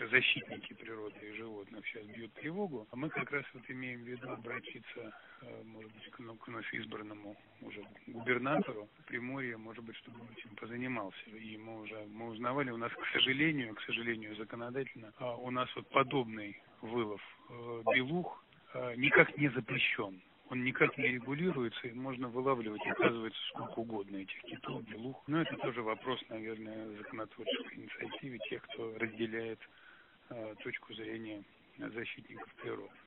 защитники природы и животных сейчас бьют тревогу, а мы как раз вот имеем в виду обратиться, может быть, к вновь избранному уже губернатору Приморья, может быть, чтобы он этим позанимался. И мы узнавали, у нас, к сожалению, законодательно, у нас вот подобный вылов белух никак не запрещен. Он никак не регулируется, и можно вылавливать, оказывается, сколько угодно этих китов, белух. Но это тоже вопрос, наверное, законотворческой инициативы тех, кто разделяет точку зрения защитников природы.